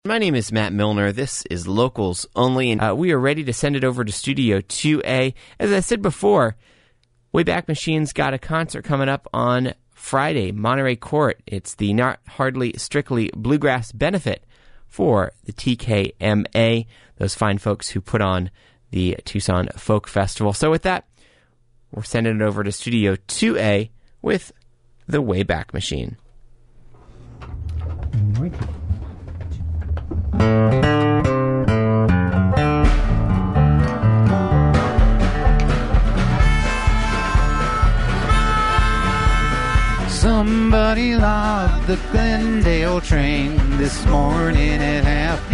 My name is Matt Milner. This is Locals Only, and we are ready to send it over to Studio 2A. As I said before, Wayback Machine's got a concert coming up on Friday, Monterey Court. It's the Not Hardly Strictly Bluegrass benefit for the TKMA, those fine folks who put on the Tucson Folk Festival. So with that, we're sending it over to Studio 2A with the Wayback Machine. Somebody logged the Glendale train this morning at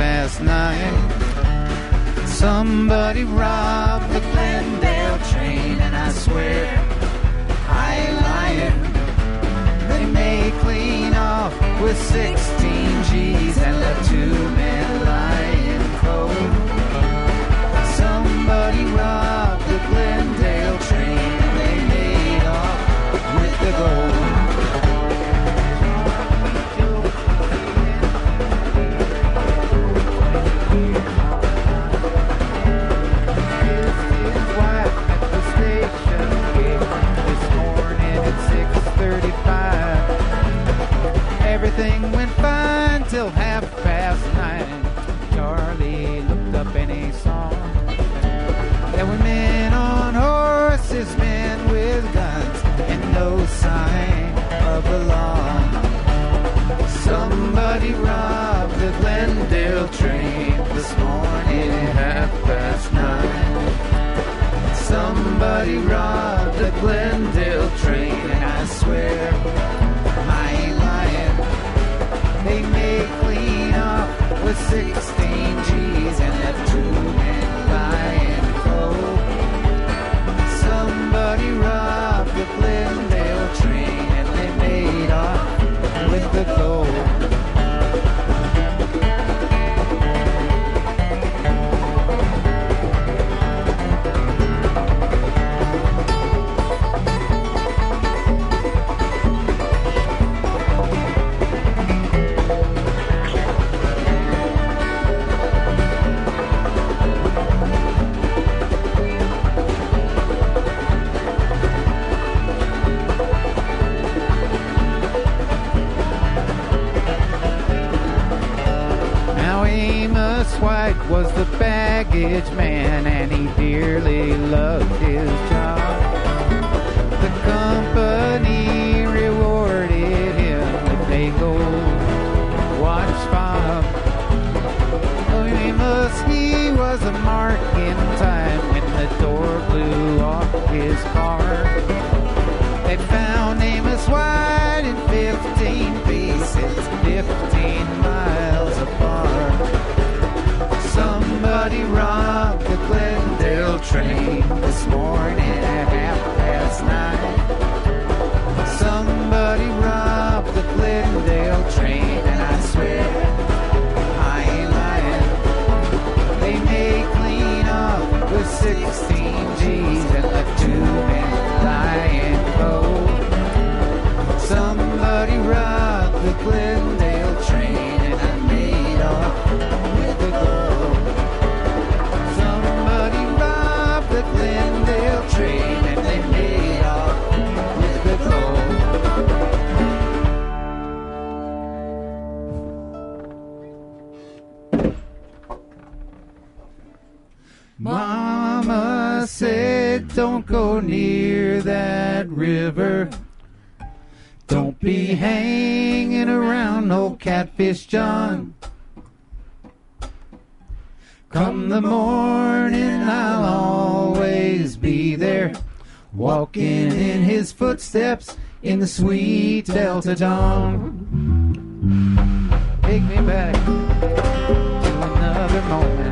9:30. Somebody robbed the Glendale train, and I swear I ain't lying. They may clean off with 16 G's and left 2 men lying cold. Somebody robbed the Glendale train, and they made off with the gold. Everything went fine till 9:30. Charlie looked up and he saw there were men on horses, men with guns, and no sign of the law. Somebody robbed the Glendale train this morning at 9:30. Somebody robbed the Glendale train, and I swear I ain't lying. They may clean up with 16 G's and left 2 men lying cold. Somebody robbed the Glendale train, and they made off with the gold. White was the baggage man, and he dearly loved his job. The company rewarded him with a gold watch fob. Amos, he was a mark in time when the door blew off his car. They found Amos White in 15 pieces, 15 miles apart. Somebody robbed the Glendale train this morning at 9:30. Somebody robbed the Glendale train, and I swear I ain't lying. They may clean up with 16 G's and left 2 men lying cold. Somebody robbed the Glendale train, and I made off with the gold. The Glendale train, and they made off with the gold. Mama said, don't go near that river. Don't be hanging around no Catfish John. Come the morning, I'll always be there, walking in his footsteps in the sweet Delta dawn. Take me back to another moment,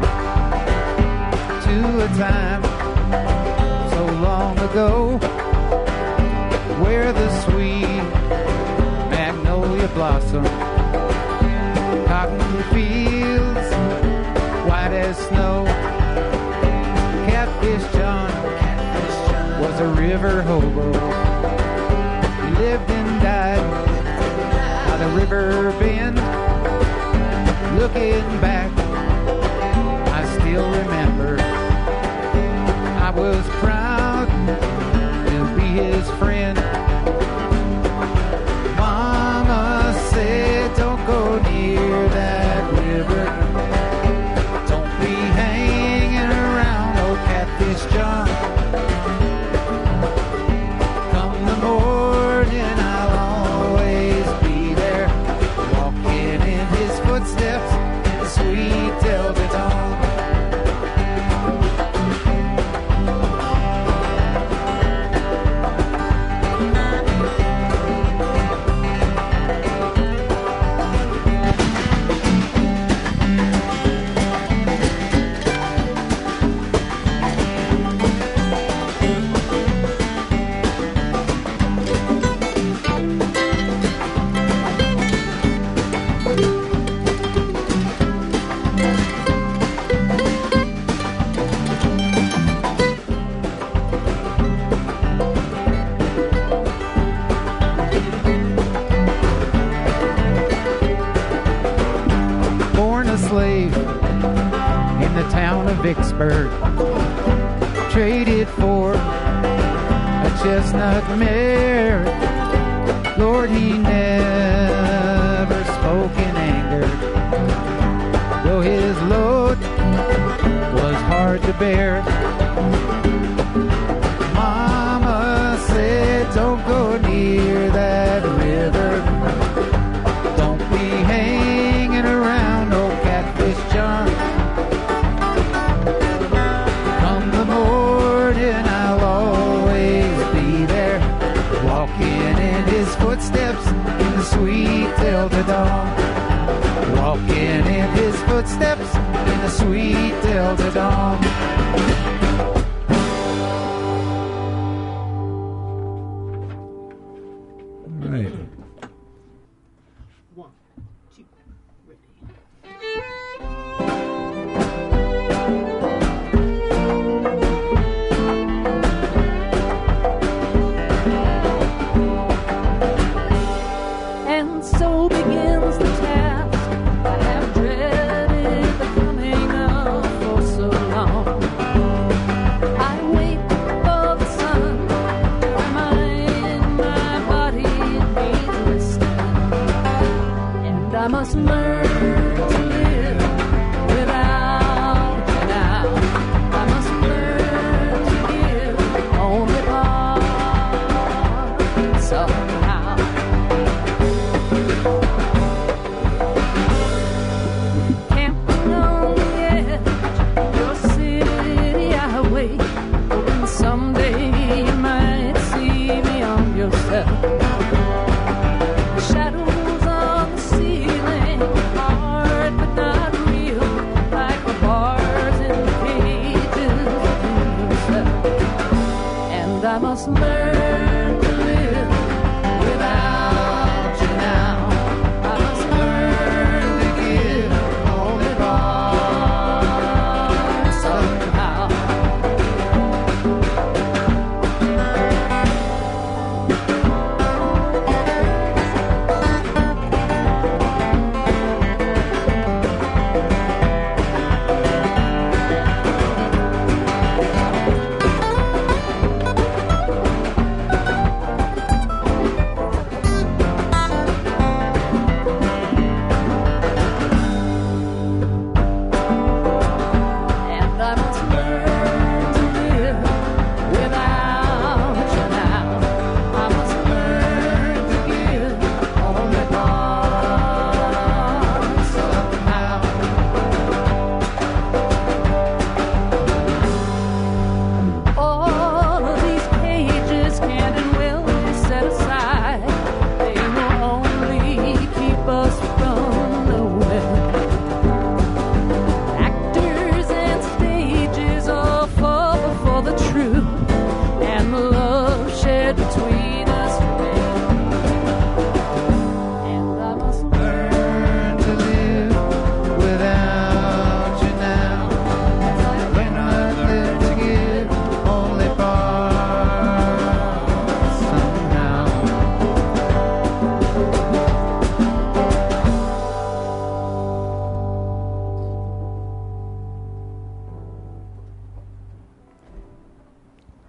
to a time so long ago, where the sweet magnolia blossomed, cotton fields white as snow. Catfish John was a river hobo. He lived and died by the river bend, looking back, I still remember I was proud to be his friend. Mama said, don't go near that river. Don't be hanging around old Catfish John. Come the morning, I'll always be there, walking in his footsteps in the sweet Delta dawn. Born a slave in the town of Vicksburg, traded for a chestnut mare. Lord, he never spoke in anger, though his load was hard to bear. Mama said, don't go near that river. Don't be hanging around old Catfish John. Come the morning, I'll always be there, walking in his footsteps in the sweet Delta dawn. Walking in his footsteps in the sweet Delta dawn. Right. And so begins the task I have dreaded the coming of for so long. I wait for the sun to remind my body it needs resting, and I must learn to live without you now. I must learn to give only part somehow. Camping on the edge of your city, I wait, hoping someday you might see beyond yourself. The shadows on the ceiling, hard but not real, like the bars in the cages within yourself. And I must learn to live without you now. I must learn to give only part somehow.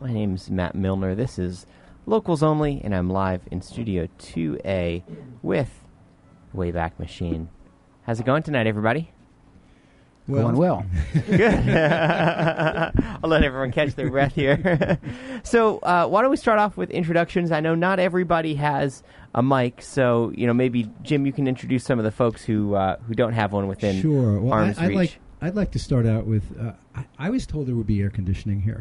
My name's Matt Milner. This is Locals Only, and I'm live in Studio 2A with Wayback Machine. How's it going tonight, everybody? Going well. Good. I'll let everyone catch their breath here. So why don't we start off with introductions? I know not everybody has a mic, so maybe, Jim, you can introduce some of the folks who don't have one within Sure. Well, arm's reach. I'd like to start out with, I was told there would be air conditioning here.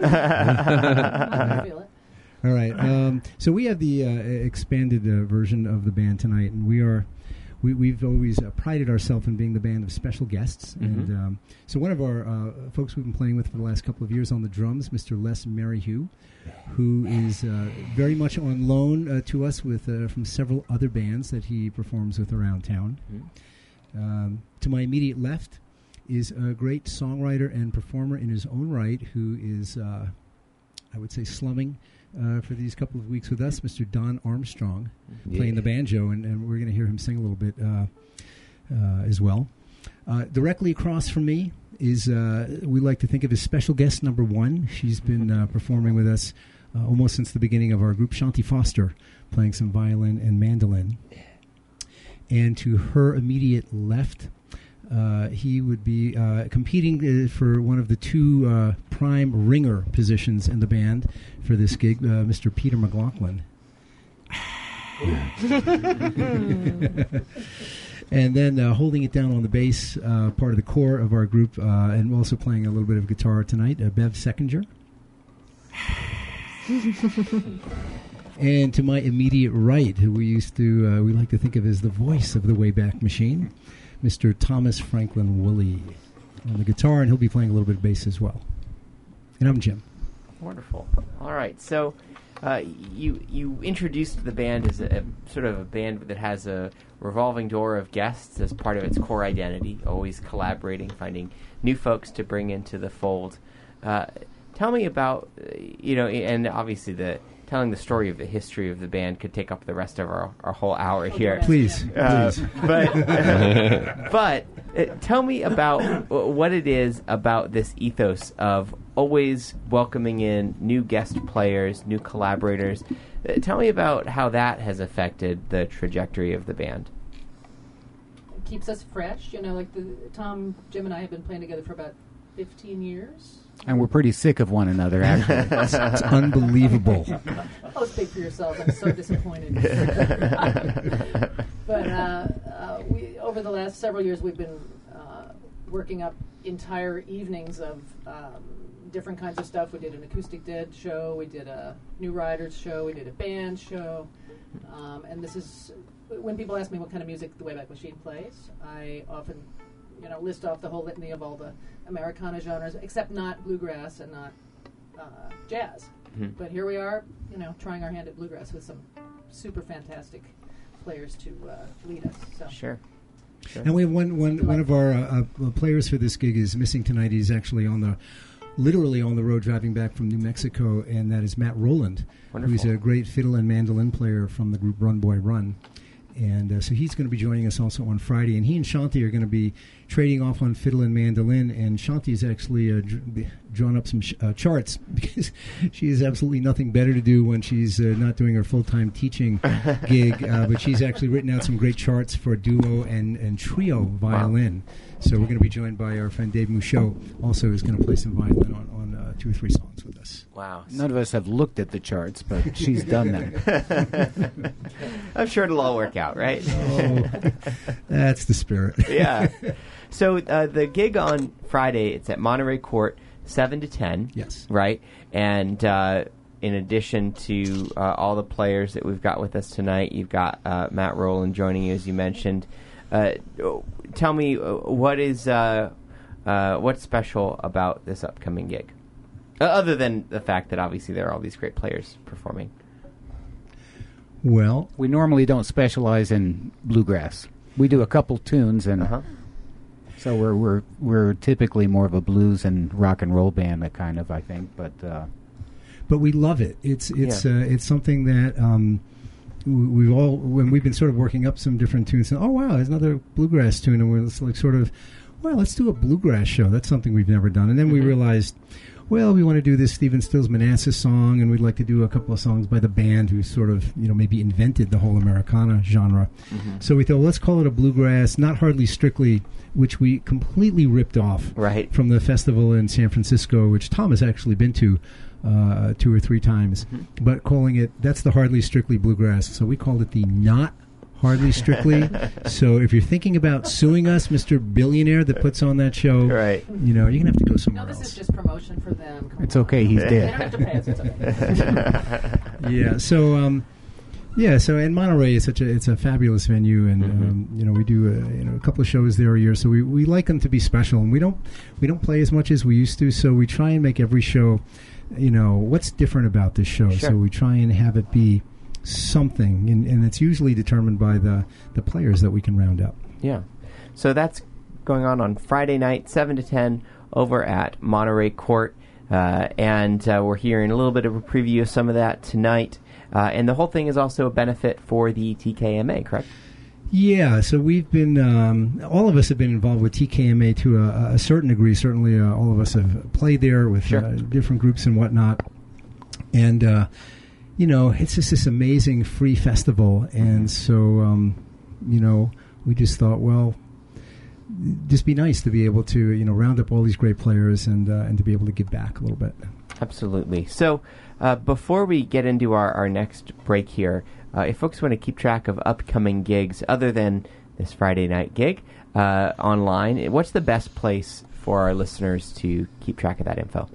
I feel it. All right. So we have the expanded version of the band tonight, and we've always prided ourselves in being the band of special guests. Mm-hmm. And so one of our folks we've been playing with for the last couple of years on the drums, Mr. Les Merrihew, who is very much on loan to us with from several other bands that he performs with around town. Mm-hmm. To my immediate left is a great songwriter and performer in his own right, who is, I would say, slumming for these couple of weeks with us, Mr. Don Armstrong, playing the banjo, and we're going to hear him sing a little bit as well. Directly across from me is, we like to think of as special guest number one. She's been performing with us almost since the beginning of our group, Shanti Foster, playing some violin and mandolin. And to her immediate left, he would be competing for one of the two prime ringer positions in the band for this gig, Mr. Peter McLaughlin. And then holding it down on the bass, part of the core of our group, and also playing a little bit of guitar tonight, Bev Seckinger. And to my immediate right, who we like to think of as the voice of the Wayback Machine, Mr. Thomas Franklin Woolley on the guitar, and he'll be playing a little bit of bass as well. And I'm Jim. Wonderful. All right. So you introduced the band as a sort of a band that has a revolving door of guests as part of its core identity, always collaborating, finding new folks to bring into the fold. Tell me about, and obviously telling the story of the history of the band could take up the rest of our whole hour here. Please. But tell me about what it is about this ethos of always welcoming in new guest players, new collaborators. Tell me about how that has affected the trajectory of the band. It keeps us fresh. Like Tom, Jim, and I have been playing together for about 15 years. And we're pretty sick of one another, actually. It's unbelievable. Oh, speak for yourselves. I'm so disappointed. But we, over the last several years, we've been working up entire evenings of different kinds of stuff. We did an Acoustic Dead show. We did a New Riders show. We did a band show. And this is, when people ask me what kind of music the Wayback Machine plays, I often list off the whole litany of all the Americana genres, except not bluegrass and not jazz. Mm-hmm. But here we are, trying our hand at bluegrass with some super fantastic players to lead us. So. Sure. And we have one of our players for this gig is missing tonight. He's actually literally on the road driving back from New Mexico, and that is Matt Rowland, who's a great fiddle and mandolin player from the group Run Boy Run. And so he's going to be joining us also on Friday. And he and Shanti are going to be trading off on fiddle and mandolin. And Shanti's actually drawn up some charts because she has absolutely nothing better to do when she's not doing her full-time teaching gig. But she's actually written out some great charts for duo and trio violin. Wow. So we're going to be joined by our friend Dave Mouchot, also who's going to play some violin on 2 or 3 songs with us. Wow. None of us have looked at the charts, but she's done that. I'm sure it'll all work out, right? Oh, that's the spirit. Yeah. So the gig on Friday, it's at Monterey Court, 7 to 10. Yes. Right? And in addition to all the players that we've got with us tonight, you've got Matt Rowland joining you, as you mentioned. Tell me, what's special about this upcoming gig? Other than the fact that obviously there are all these great players performing. Well, we normally don't specialize in bluegrass. We do a couple tunes, and so we're typically more of a blues and rock and roll band, that kind of, I think. But we love it. It's something that we've all, when we've been sort of working up some different tunes, and, oh wow, there's another bluegrass tune, and we're like sort of, well, let's do a bluegrass show. That's something we've never done. And then we realized, well, we want to do this Stephen Stills Manassas song, and we'd like to do a couple of songs by the band who sort of, maybe invented the whole Americana genre. Mm-hmm. So we thought, let's call it a bluegrass, not Hardly Strictly, which we completely ripped off Right. from the festival in San Francisco, which Tom has actually been to 2 or 3 times, but calling it, that's the Hardly Strictly Bluegrass. So we called it the Not Hardly Strictly. So if you're thinking about suing us, Mr. Billionaire that puts on that show, Right. you're going to have to go No, somewhere this else. is just promotion for them. Come It's on. okay, he's They dead. don't have to pay us. It's okay. Yeah. So and Monterey is it's a fabulous venue, and we do a couple of shows there a year. So we like them to be special, and we don't play as much as we used to. So we try and make every show, what's different about this show. Sure. So we try and have it be something, and it's usually determined by the players that we can round up. Yeah. So that's going on Friday night, 7 to 10, over at Monterey Court. And we're hearing a little bit of a preview of some of that tonight. And the whole thing is also a benefit for the TKMA, correct? Yeah, so we've been, all of us have been involved with TKMA to a certain degree. Certainly all of us have played there with Sure. different groups and whatnot. And, it's just this amazing free festival. And so, we just thought, well, just be nice to be able to, round up all these great players and to be able to give back a little bit. Absolutely. So before we get into our next break here, if folks want to keep track of upcoming gigs other than this Friday night gig online, what's the best place for our listeners to keep track of that info?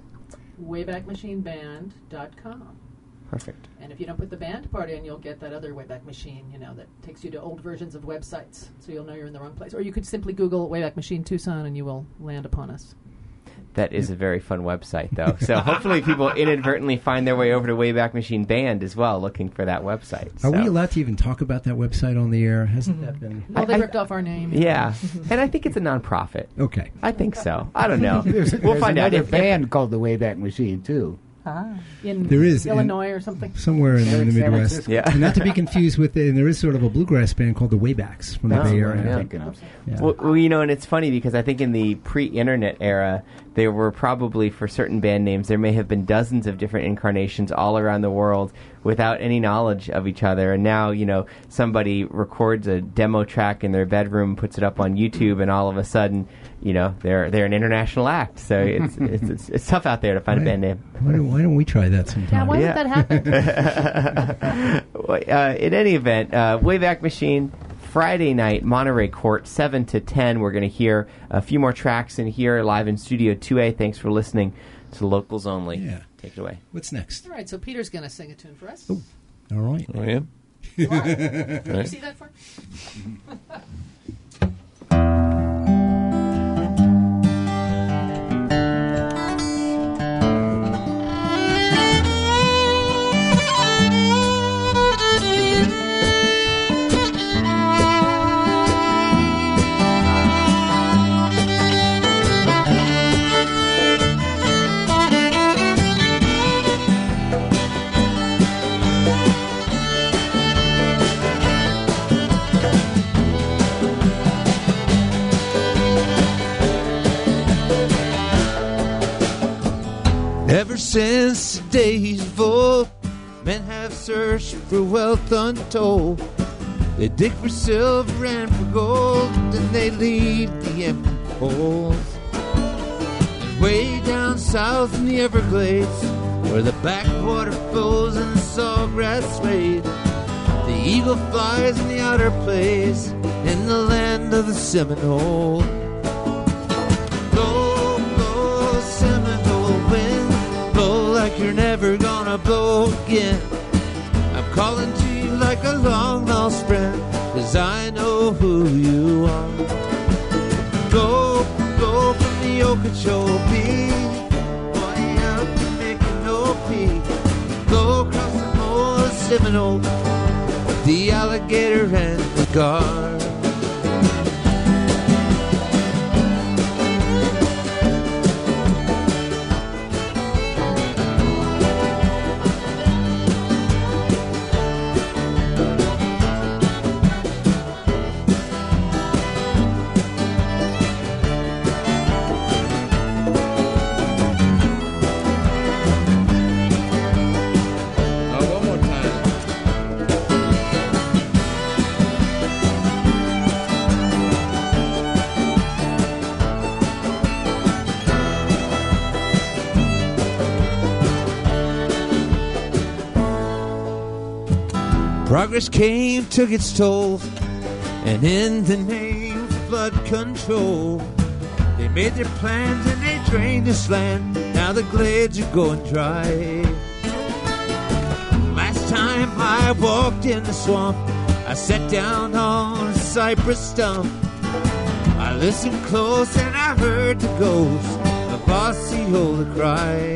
WaybackMachineBand.com. Perfect. And if you don't put the band part in, you'll get that other Wayback Machine, that takes you to old versions of websites. So you'll know you're in the wrong place. Or you could simply Google Wayback Machine Tucson and you will land upon us. That is a very fun website, though. So hopefully people inadvertently find their way over to Wayback Machine Band as well, looking for that website. Are So- we allowed to even talk about that website on the air? Hasn't that been... Well, they ripped off our name. Yeah. And I think it's a nonprofit. Okay. I think so. I don't know. There's We'll find out. another If- band called the Wayback Machine, too. In There is, Illinois or something. Somewhere in the San Midwest. Francisco. Yeah. And not to be confused with, and there is sort of a bluegrass band called the Waybacks from the Oh, Bay What Area. I'm yeah. thinking of. Yeah. Well, and it's funny because I think in the pre-internet era, there were probably, for certain band names, there may have been dozens of different incarnations all around the world without any knowledge of each other. And now, somebody records a demo track in their bedroom, puts it up on YouTube, and all of a sudden, they're an international act. So it's tough out there to find a band name. Why don't we try that sometime? Yeah, why Yeah. did that happen? In any event, Wayback Machine, Friday night, Monterey Court, 7 to 10. We're going to hear a few more tracks in here live in Studio 2A. Thanks for listening to Locals Only. Yeah. Take it away. What's next? All right, so Peter's going to sing a tune for us. Oh. All right. I am. You are? Can you see that for? Ever since the days of old, men have searched for wealth untold. They dig for silver and for gold, then they leave the empty holes. And way down south in the Everglades, where the backwater flows and the sawgrass sways, the eagle flies in the outer place, in the land of the Seminole. Blow, blow, Seminole wind, blow like you're never gonna blow again. I'm calling to you like a long lost friend, 'cause I know who you are. Go, go from the Okeechobee, way up to Micanopy. Go across the whole of Seminole, the alligator and the gar. Progress came, took its toll, and in the name of flood control, they made their plans and they drained this land. Now the glades are going dry. Last time I walked in the swamp, I sat down on a cypress stump. I listened close and I heard the ghost of Osceola cry.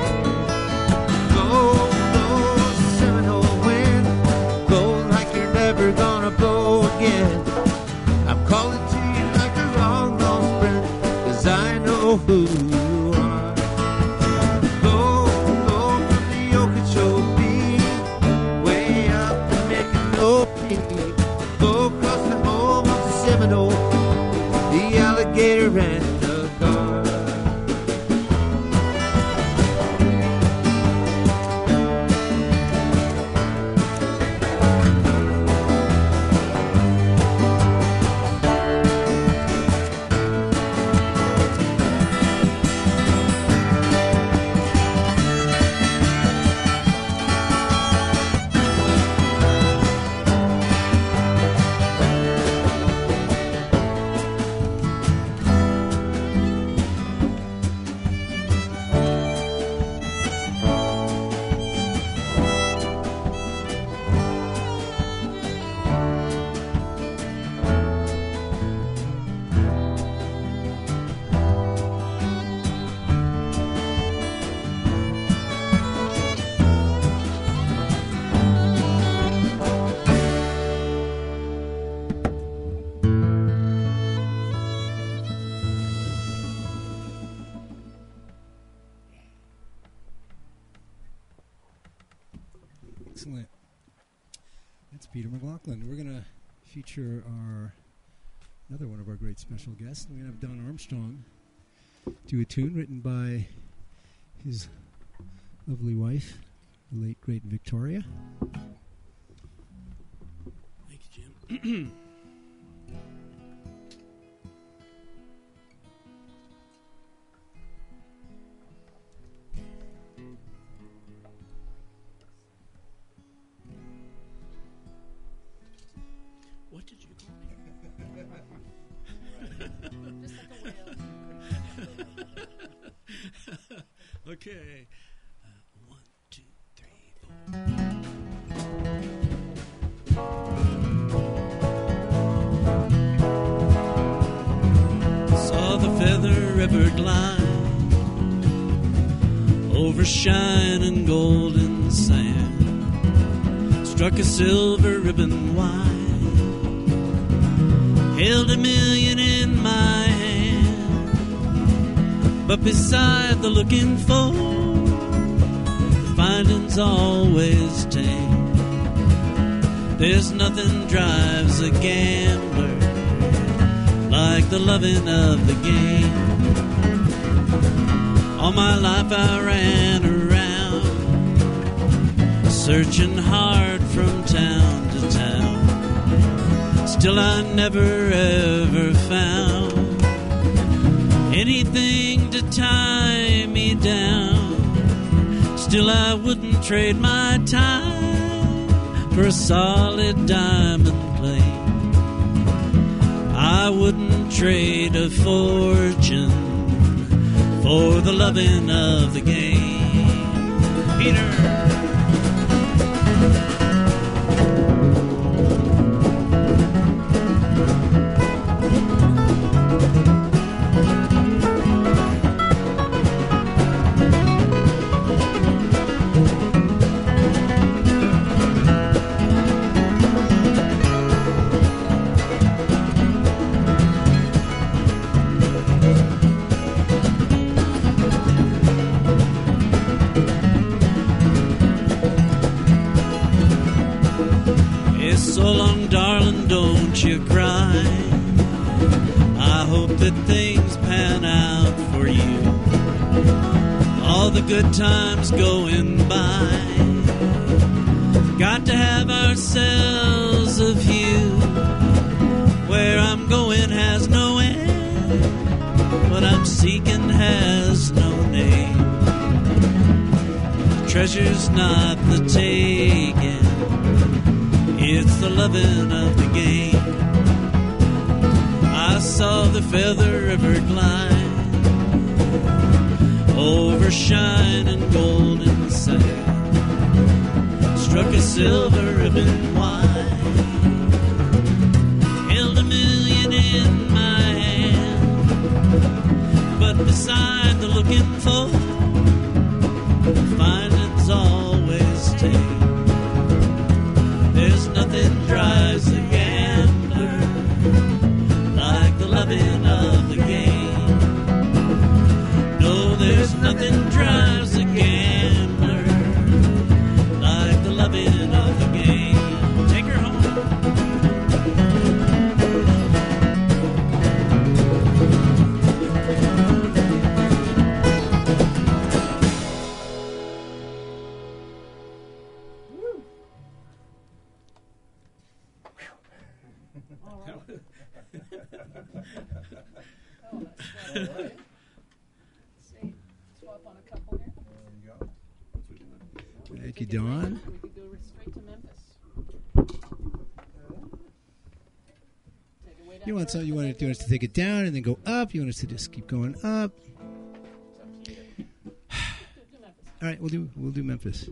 Blow, blow, Seminole wind, blow like you're never gonna blow again. I'm calling to you like a long lost friend, 'cause I know who you are. Blow, blow from the Okeechobee, way up the Micanopy. Blow across the home of the Seminole, the alligator and the gar. Excellent. That's Peter McLaughlin. We're going to feature another one of our great special guests. We're going to have Don Armstrong do a tune written by his lovely wife, the late, great Victoria. Thank you, Jim. What did you call me? Just like a whale. Okay. 1, 2, 3, 4. Saw the Feather River glide over shining golden sand, struck a silver ribbon wide, held $1,000,000 in my hand, but beside the looking for, the finding's always tame. There's nothing drives a gambler like the loving of the game. All my life I ran around, searching hard from town to town. Still I never ever found anything to tie me down. Still I wouldn't trade my time for a solid diamond plate. I wouldn't trade a fortune for the loving of the game. Peter. So long, darling, don't you cry. I hope that things pan out for you. All the good times going by. Got to have ourselves a view. Where I'm going has no end. What I'm seeking has no name. The treasure's not the taking. It's the loving of the game. I saw the Feather River glide over shining golden sand, struck a silver ribbon wide, held $1 million in my hand, but beside the looking for, finding's always tame. There's nothing drives a gambler like the loving of the game. No, there's nothing drives a gambler like the loving of the game. Take her home. Thank you, Don. We could go straight to Memphis. Take it way down You want first, you and want then us to take it down and then go up? You want us to just keep going up? do Memphis. All right, we'll do Memphis.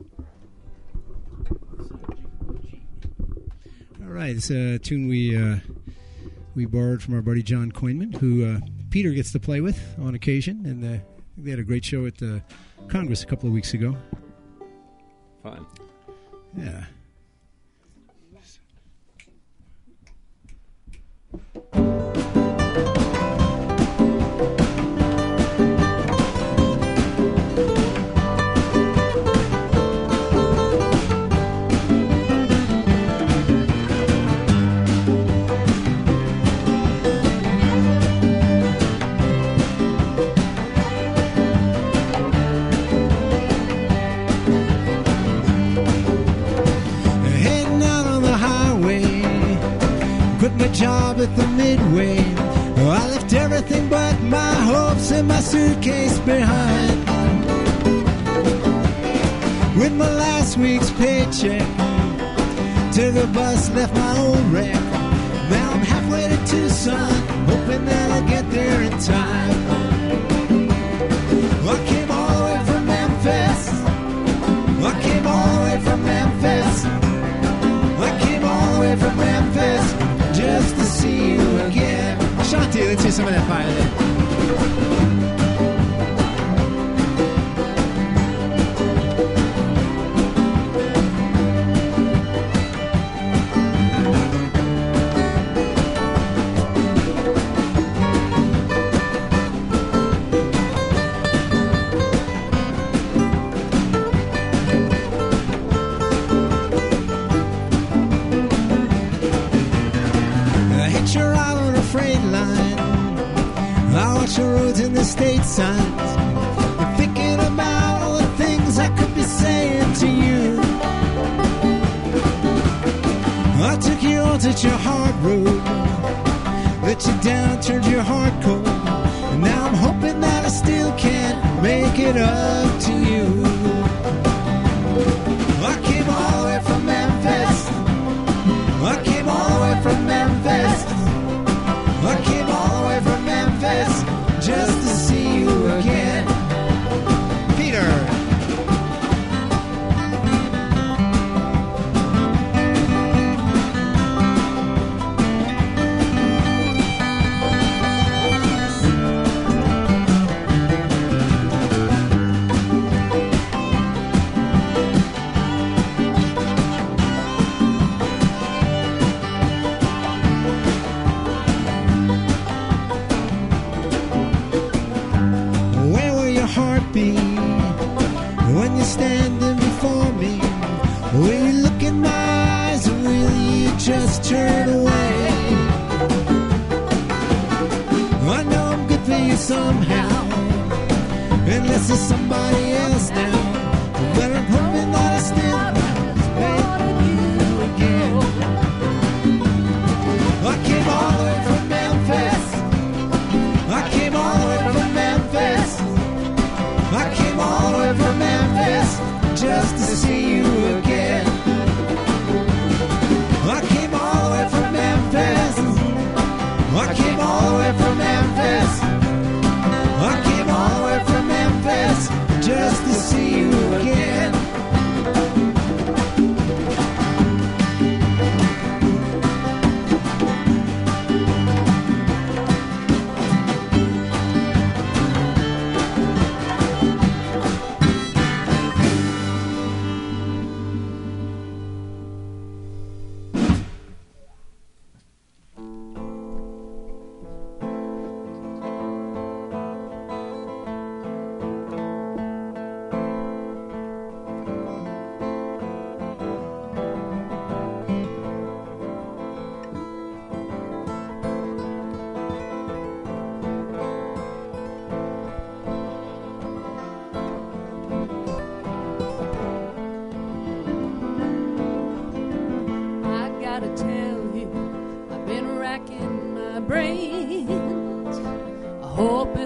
All right, it's a tune we borrowed from our buddy John Coinman, who Peter gets to play with on occasion, and they had a great show at the Congress a couple of weeks ago. Fun. Yeah. Heading out on the highway, quit my job at the Midway. I left everything but my hopes and my suitcase behind. With my last week's paycheck, took a bus, left my old wreck. Now I'm halfway to Tucson, hoping that I'll get there in time. I came all the way from Memphis. I came all the way from Memphis. I came all the way from Memphis just to see you again. Shanti, let's hear some of that violin. I hit your ride on a freight line. I watch the roads and the state signs. I'm thinking about all the things I could be saying to you. I took you on such a hard road, let you down, turned your heart cold. And now I'm hoping that I still can make it up to you. I came all the way from Memphis. I came all the way from Memphis. I came all the way from Memphis just to see you again. Peter. Where will your heart be when you're standing before me? Will you look in my eyes or will you just turn away? I know I'm good for you somehow, unless there's somebody else now. But I'm hoping that I still make you again. I came all the way from Memphis. I came all the way from Memphis. I came all the way from Memphis just to see you again. I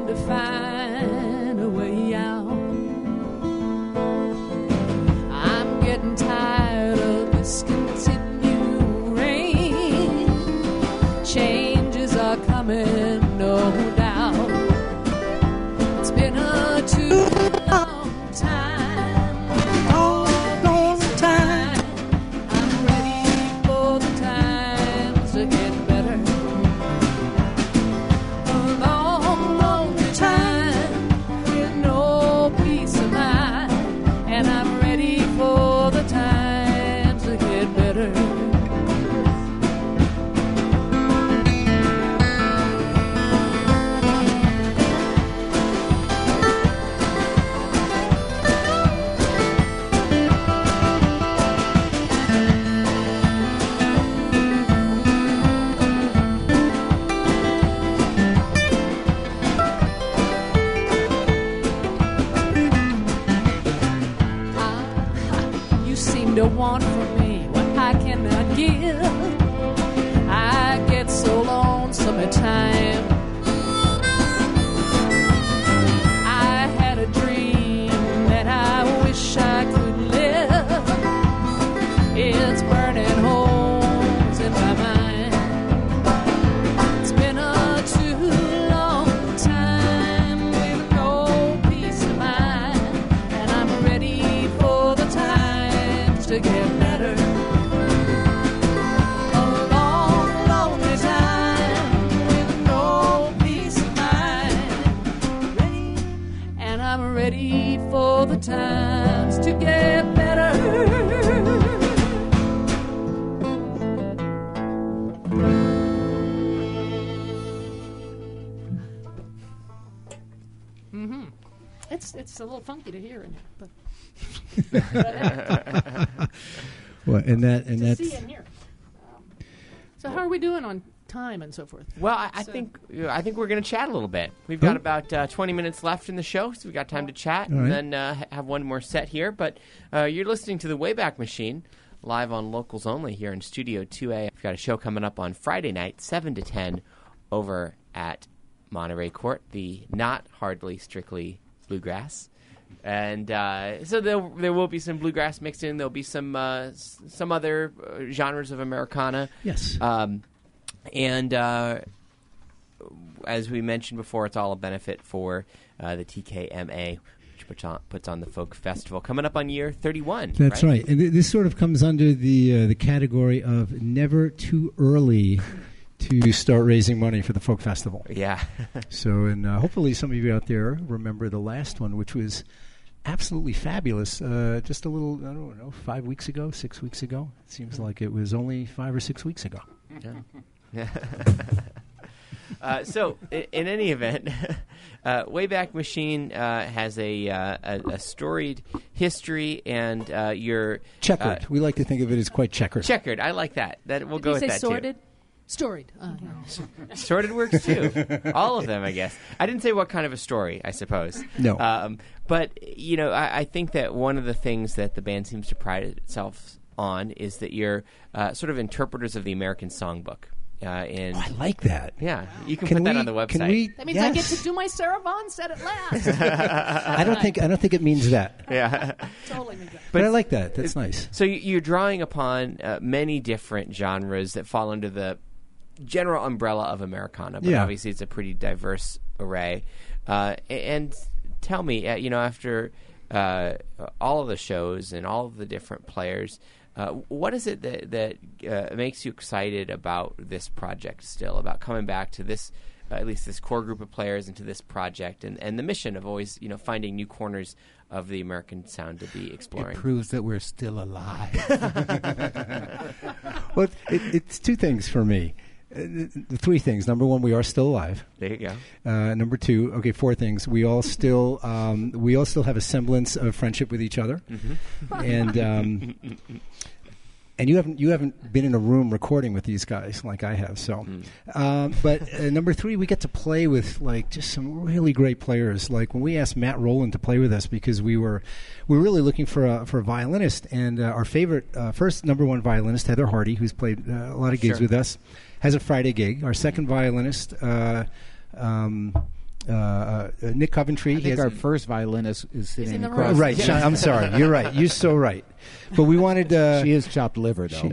trying to find a way out. I'm getting tired of this continual rain. Changes are coming, no doubt. It's been a too long time. All the time. I'm ready for the times to get better. A long, long time with no peace of mind, and I'm ready for the times to get better. You seem to want from me what I cannot give. I get so lonesome at times. I had a dream that I wish I could live. It's burning holes in my mind. It's been a too long time with no peace of mind, and I'm ready for the times to get better. A long, lonely time with no peace of mind. Ready, and I'm ready for the times to get better. It's a little funky to hear in here, but Well, and to that's see and hear. So how are we doing on time and so forth? Well, I think we're going to chat a little bit. We've got about 20 minutes left in the show, so we've got time to chat All and right. then have one more set here. But you're listening to the Wayback Machine live on Locals Only here in Studio 2A. We've got a show coming up on Friday night, 7 to 10, over at Monterey Court, the not hardly strictly bluegrass. And so there will be some bluegrass mixed in. There'll be some other genres of Americana. yes. And as we mentioned before, it's all a benefit for the TKMA, which puts on the Folk Festival, coming up on year 31. That's right. And this sort of comes under the category of never too early to start raising money for the Folk Festival. Yeah. So, and hopefully some of you out there remember the last one, which was absolutely fabulous. Just a little, I don't know, 5 weeks ago, 6 weeks ago. It seems like it was only 5 or 6 weeks ago. Yeah. So, in any event, Wayback Machine has a storied history, and you're Checkered. We like to think of it as quite checkered. checkered. I like that. We'll go Did with you say that sorted? too. Storied. Sorted works too. All of them, I guess. I didn't say what kind of a story, I suppose. No. But, you know, I think that one of the things that the band seems to pride itself on is that you're sort of interpreters of the American songbook. I like that. Yeah, you can put that on the website. Can we? That means I get to do my Sarah Vaughan set at last. I don't think it means that. Yeah. Totally means that. But I like that. That's nice. So you're drawing upon many different genres that fall under the general umbrella of Americana, but Yeah. obviously it's a pretty diverse array. And tell me, after all of the shows and all of the different players, what is it that makes you excited about this project still, about coming back to this, at least this core group of players, and to this project, and the mission of always, finding new corners of the American sound to be exploring? It proves that we're still alive. Well, it's two things for me. The three things. Number one, we are still alive. There you go. Number two, okay, four things. We all still have a semblance of friendship with each other, and you haven't been in a room recording with these guys like I have. So, but number three, we get to play with just some really great players. Like when we asked Matt Rowland to play with us because we were really looking for a violinist, and our favorite first number one violinist, Heather Hardy, who's played a lot of gigs with us, has a Friday gig. Our second violinist, Nick Coventry. I He think has- our first violinist is sitting in the across. room. right. Sean, I'm sorry. You're right. You're so right. But we wanted. She is chopped liver, though.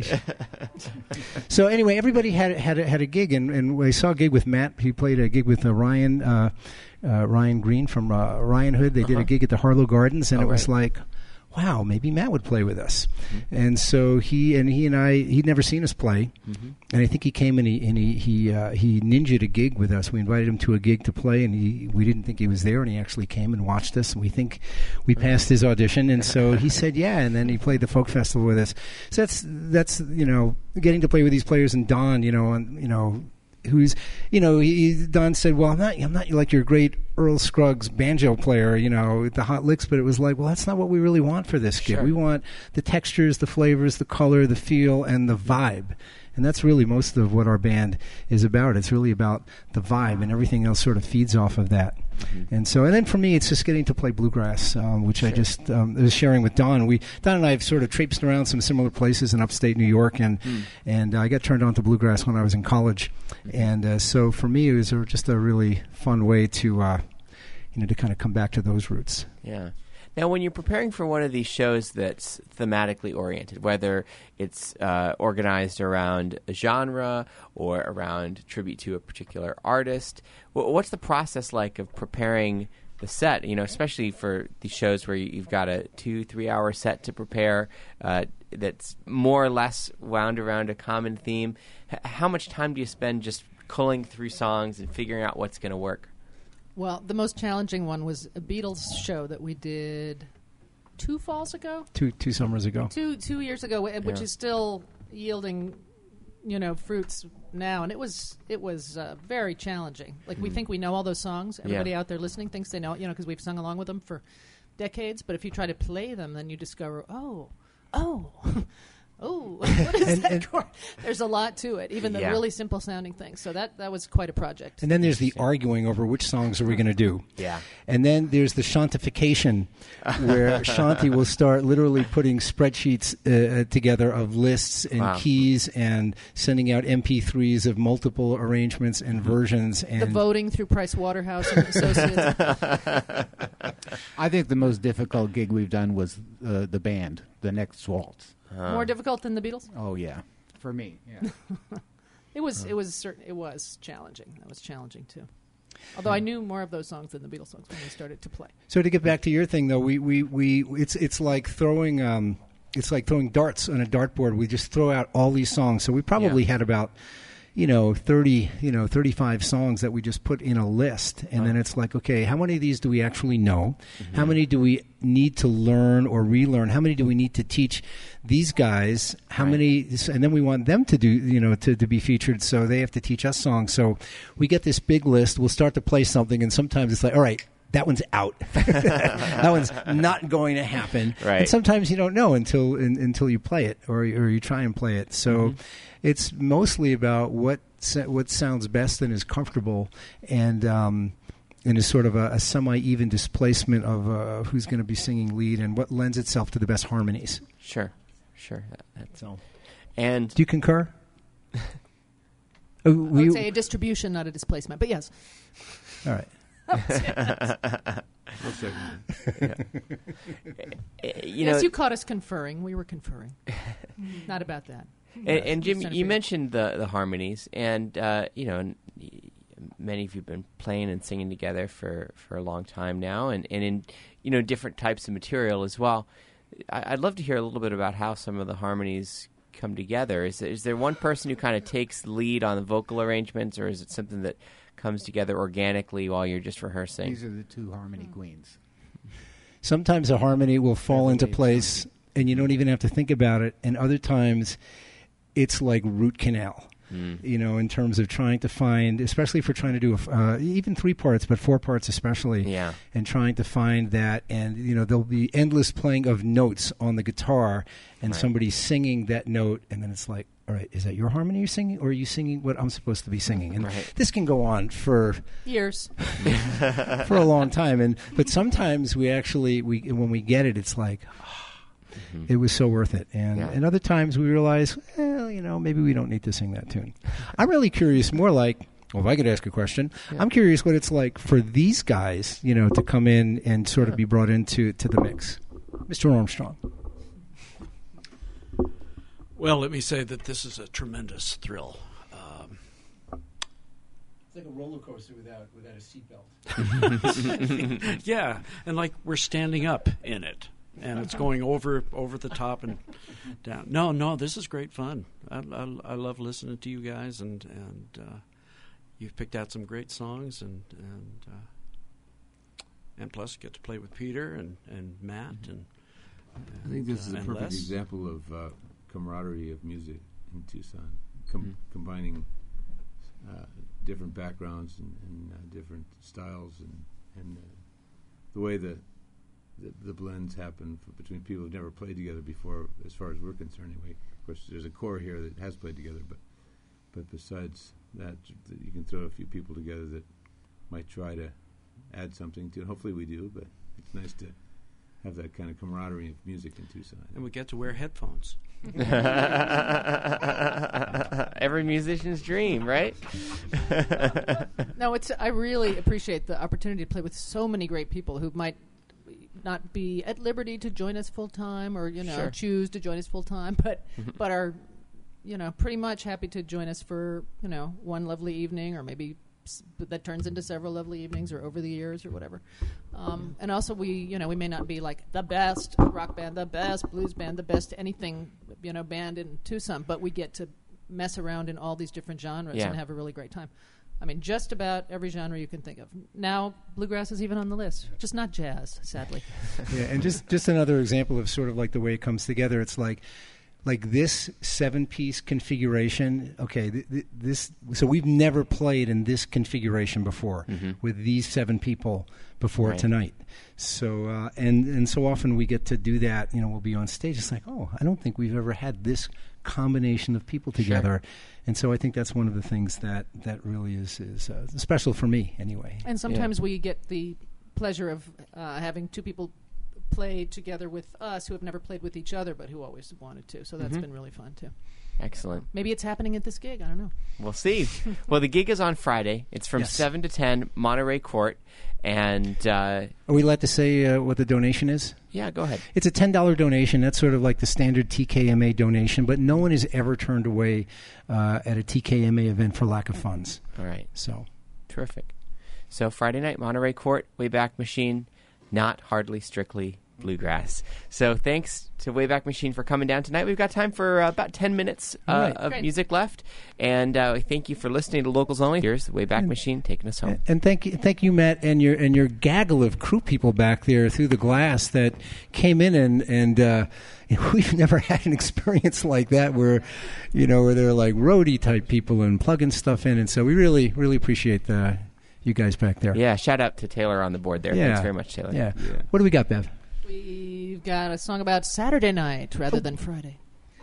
So anyway, everybody had a gig, and I saw a gig with Matt. He played a gig with Ryan Green from Ryan Hood. They did a gig at the Harlow Gardens, and it was like, wow, maybe Matt would play with us. And so he and I, he'd never seen us play, and I think he came and he ninja'd a gig with us. We invited him to a gig to play, and we didn't think he was there, and he actually came and watched us, and we think we passed his audition, and so he said yeah, and then he played the folk festival with us. So that's getting to play with these players, and Don, who's, Don said, well, I'm not like your great Earl Scruggs banjo player, with the hot licks, but it was like, well, that's not what we really want for this gig. Sure. We want the textures, the flavors, the color, the feel, and the vibe. And that's really most of what our band is about. It's really about the vibe, and everything else sort of feeds off of that. And then for me, it's just getting to play bluegrass, which I just was sharing with Don. Don and I have sort of traipsed around some similar places in upstate New York, and I got turned on to bluegrass when I was in college. And so for me, it was just a really fun way to kind of come back to those roots. Yeah. Now, when you're preparing for one of these shows that's thematically oriented, whether it's organized around a genre or around tribute to a particular artist, what's the process like of preparing the set? Especially for these shows where you've got a 2-3 hour set to prepare that's more or less wound around a common theme. How much time do you spend just culling through songs and figuring out what's going to work? Well, the most challenging one was a Beatles show that we did 2 falls ago? Two summers ago. 2 years ago, which Yeah. is still yielding, fruits now. And it was very challenging. Like, we think we know all those songs. Everybody out there listening thinks they know, because we've sung along with them for decades. But if you try to play them, then you discover, oh, what is that chord? There's a lot to it, even the really simple sounding things. So that was quite a project. And then there's the arguing over which songs are we going to do. Yeah. And then there's the shantification, where Shanti will start literally putting spreadsheets together of lists and keys, and sending out MP3s of multiple arrangements and versions. And the voting through Price Waterhouse and Associates. I think the most difficult gig we've done was the band, The Next Waltz. More difficult than the Beatles? Oh, yeah. For me, yeah. It was challenging. That was challenging too. Although I knew more of those songs than the Beatles songs when we started to play. So to get back to your thing, though, it's like throwing darts on a dartboard. We just throw out all these songs. So we probably had about 35 songs that we just put in a list, and then it's like, okay, how many of these do we actually know? How many do we need to learn or relearn? How many do we need to teach these guys? How many? And then we want them to do, to be featured, so they have to teach us songs. So we get this big list. We'll start to play something, and sometimes it's like, all right, that one's out. That one's not going to happen. Right. And sometimes you don't know until you play it, or you try and play it. So it's mostly about what sounds best and is comfortable, and is sort of a semi-even displacement of who's going to be singing lead and what lends itself to the best harmonies. Sure. That's all. And do you concur? I would say a distribution, not a displacement, but yes. All right. Yes, you caught us conferring. We were conferring. Not about that. And Jim, you mentioned the harmonies, and many of you have been playing and singing together for a long time now, and in different types of material as well. I'd love to hear a little bit about how some of the harmonies come together. Is there one person who kind of takes the lead on the vocal arrangements, or is it something that comes together organically while you're just rehearsing? These are the two harmony queens. Sometimes a harmony will fall into place, and you don't even have to think about it. And other times, it's like root canal. In terms of trying to find, especially if we're trying to do even 3 parts, but 4 parts especially, and trying to find that, and there'll be endless playing of notes on the guitar, and somebody singing that note, and then it's like, all right, is that your harmony you're singing, or are you singing what I'm supposed to be singing? And this can go on for years, for a long time, but sometimes we when we get it, it's like, it was so worth it. And other times we realize, maybe we don't need to sing that tune. I'm really curious, more like, Well, if I could ask a question, I'm curious what it's like for these guys, to come in and sort of be brought into the mix. Mr. Armstrong. Well, let me say that this is a tremendous thrill. It's like a roller coaster without a seatbelt. Yeah, and like we're standing up in it, and it's going over the top and down. No, this is great fun. I love listening to you guys, and you've picked out some great songs, and plus get to play with Peter and Matt and I think this is a perfect Les. example of camaraderie of music in Tucson, combining different backgrounds and different styles, and the way the blends happen between people who've never played together before, as far as we're concerned. Anyway, of course, there's a core here that has played together, but besides that, you can throw a few people together that might try to add something to it. Hopefully, we do, but it's nice to have that kind of camaraderie of music in Tucson. And we get to wear headphones. Every musician's dream, right? No, I really appreciate the opportunity to play with so many great people who might not be at liberty to join us full time, or Sure. choose to join us full time, but are pretty much happy to join us for one lovely evening, or maybe that turns into several lovely evenings, or over the years, or whatever. And also, we may not be like the best rock band, the best blues band, the best anything band in Tucson, but we get to mess around in all these different genres and have a really great time. I mean, just about every genre you can think of. Now, bluegrass is even on the list, just not jazz, sadly. Yeah, and just another example of sort of like the way it comes together. It's like this 7-piece configuration. Okay, so we've never played in this configuration before with these 7 people before tonight. So and so often we get to do that. We'll be on stage. It's like, oh, I don't think we've ever had this combination of people together. Sure. And so I think that's one of the things that really is special for me, anyway. And sometimes we get the pleasure of having 2 people play together with us who have never played with each other, but who always wanted to. So that's been really fun, too. Excellent. Maybe it's happening at this gig. I don't know. We'll see. Well, the gig is on Friday. It's from 7 to 10, Monterey Court. And are we allowed to say what the donation is? Yeah, go ahead. It's a $10 donation. That's sort of like the standard TKMA donation, but no one is ever turned away at a TKMA event for lack of funds. All right. So terrific. So Friday night, Monterey Court, Wayback Machine, not hardly strictly bluegrass. So thanks to Wayback Machine for coming down tonight. We've got time for about 10 minutes of music left, and thank you for listening to Locals Only. Here's Wayback Machine taking us home. And thank you, Matt, and your gaggle of crew people back there through the glass that came in and we've never had an experience like that where they're like roadie type people and plugging stuff in, and so we really really appreciate you guys back there. Yeah, shout out to Taylor on the board there. Yeah. Thanks very much, Taylor. Yeah. What do we got, Bev? We've got a song about Saturday night rather than Friday.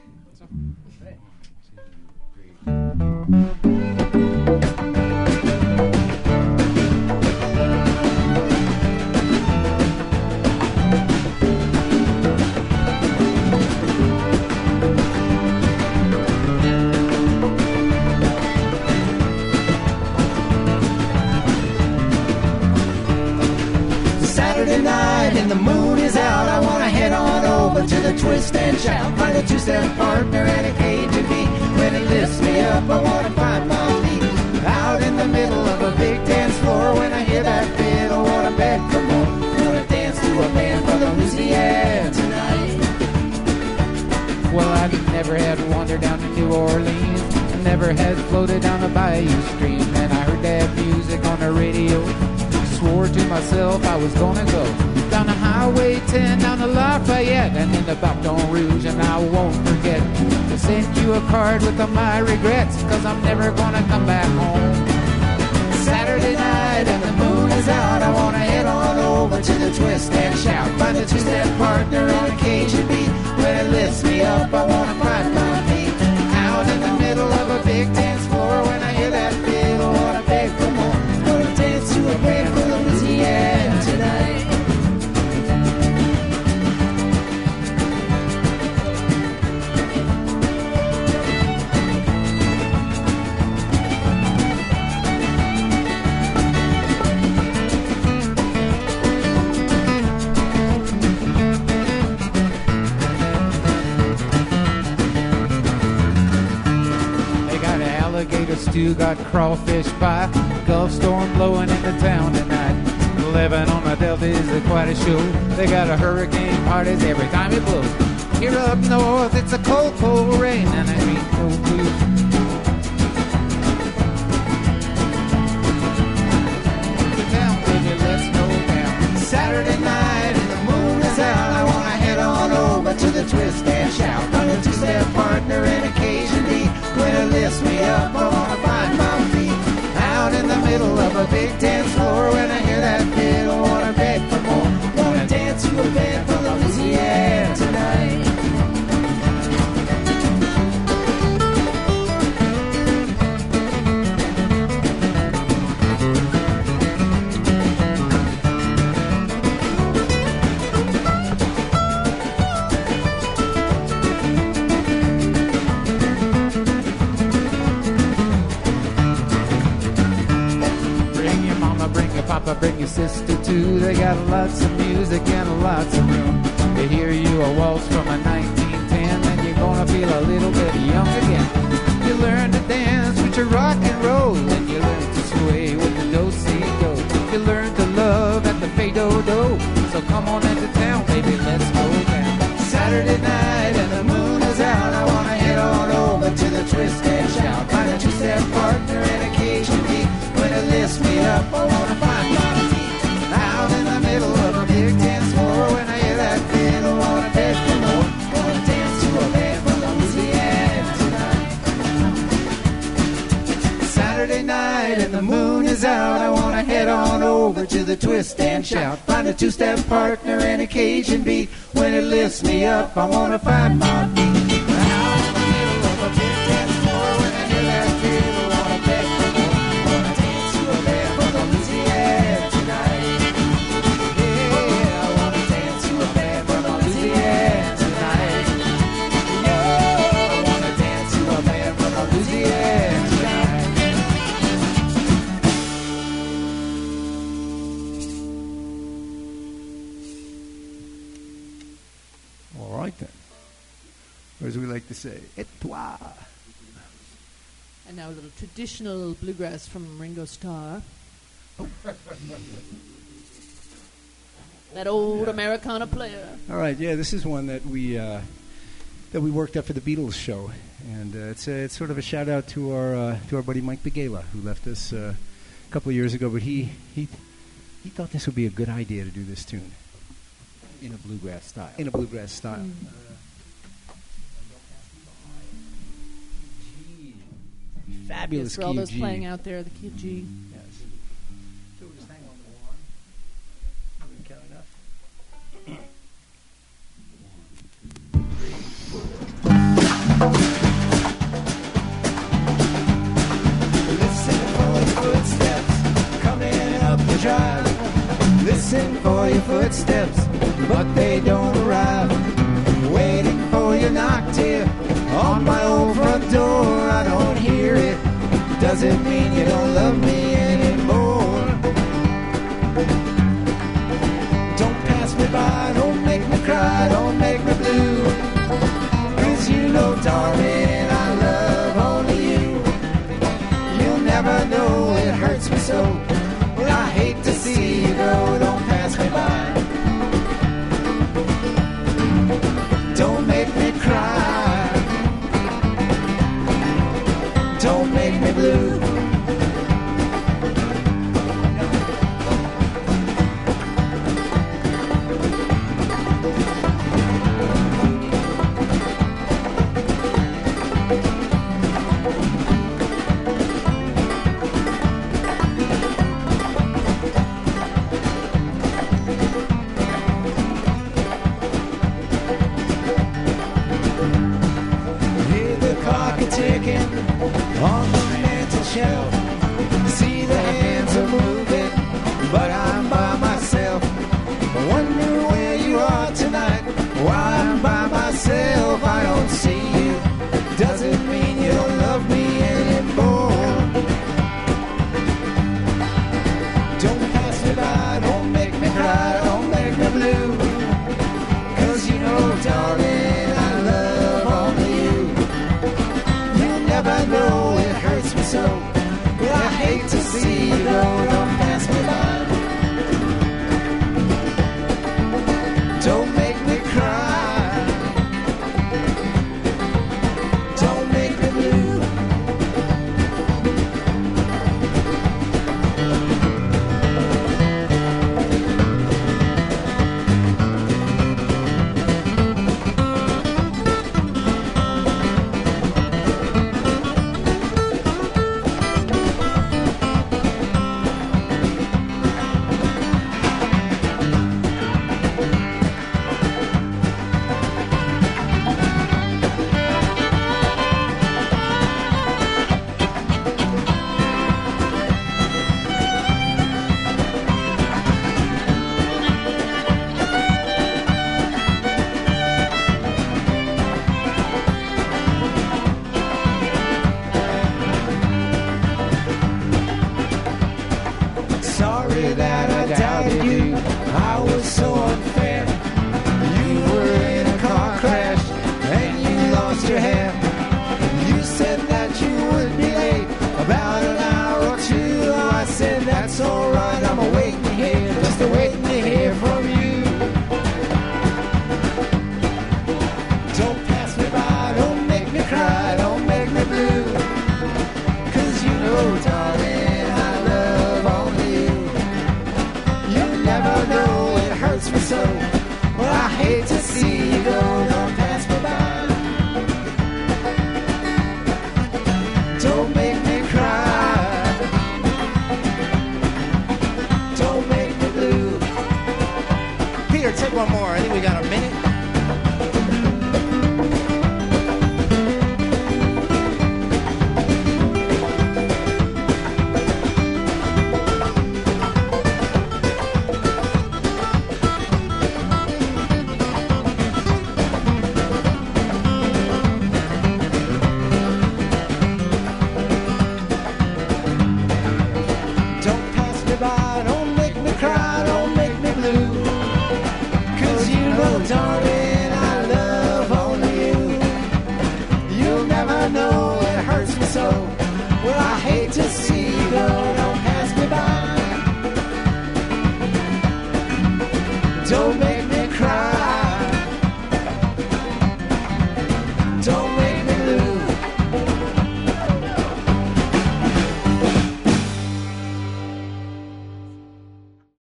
Saturday night and the moon is out, I want to head on over to the Twist and Shout. Find a 2-step partner and a Cajun beat. When it lifts me up, I want to find my feet out in the middle of a big dance floor. When I hear that fiddle, I want to beg for more. Want to dance to a band from Louisiana tonight. Well, I've never had wandered down to New Orleans. I never had floated down the Bayou Stream. And I heard that music on the radio. Swore to myself I was gonna go down the Highway 10, down to Lafayette, and in the Baton Rouge, and I won't forget to send you a card with all my regrets, cause I'm never gonna come back home. Saturday night and the moon is out, I wanna head on over to the Twist and Shout. Find a 2-step partner on a Cajun beat. When it lifts me up, I wanna find my feet out in the middle of a big dance floor. When I hear that fiddle, I wanna beg for more. Gonna dance to a band from Louisiana tonight. too. Got crawfish pie, Gulf storm blowing into town tonight. Living on the Delta is quite a show. They got a hurricane parties every time it blows. Here up north, it's a cold, cold rain, and there ain't no blue. Saturday night and the moon is out. I wanna head on over to the twist and shout. Find a two-step partner and occasion beat. When it lifts me up, I wanna find my feet. Out in the middle of a big dance floor. When I hear that fiddle, wanna beg for more. Wanna dance to a band from Louisiana tonight. Papa, bring your sister too. They got lots of music and lots of room. They hear you a waltz from a 1910, and you're gonna feel a little bit young again. You learn to dance with your rock and roll, and you learn to sway with the do-si-do. You learn to love at the fado-do. So come on into town, baby, let's go down. Saturday night and the moon is out. I wanna head on over to the twist and shout. Find a two-step partner and occasion beat. When it lifts me up, I wanna find my feet. Out in the middle of a big dance floor. When I hear that fiddle, wanna beg for more. Wanna dance to a band from Louisiana tonight. Saturday night and the moon is out. I wanna head on over to the twist and shout. Find a two-step partner and occasion beat. When it lifts me up, I wanna find my feet. Out in the middle of a big dance floor. When I hear that fiddle, wanna beg for more. Wanna dance to a band from Louisiana tonight. Yeah, I wanna dance to a band from Louisiana tonight. Yeah, I wanna dance to a band from Louisiana tonight. All right then. Or as we like to say, et toi. And now a little traditional bluegrass from Ringo Starr. That old Americana player. All right, yeah, this is one that we worked up for the Beatles show, and it's sort of a shout out to our buddy Mike Begala, who left us a couple of years ago. But he thought this would be a good idea to do this tune in a bluegrass style. In a bluegrass style. Fabulous Yes, for all key those of G. playing out there, the key of G. Yes. So we'll just hang on the wand. Are we counting up? Listen for your footsteps coming up the drive. Listen for your footsteps, but they don't arrive. Waiting for your knock, dear, on my old front door. I don't hear it. Doesn't mean you don't love me anymore. Don't pass me by, don't make me cry, don't make me blue. 'Cause you know, darling, I love only you. You'll never know it hurts me so. Well, I hate to see you go, don't pass me by. Don't make me cry. Don't make me blue. never know, it hurts me so. Well, I hate to see you go, don't pass me by. Don't make me cry. Don't make me blue. Peter, take one more. I think we got a minute. Don't pass me by, don't make me cry, don't make me blue. 'Cause you know, darling, I love only you. You'll never know, it hurts me so. Well, I hate to see you go, don't pass me by. Don't make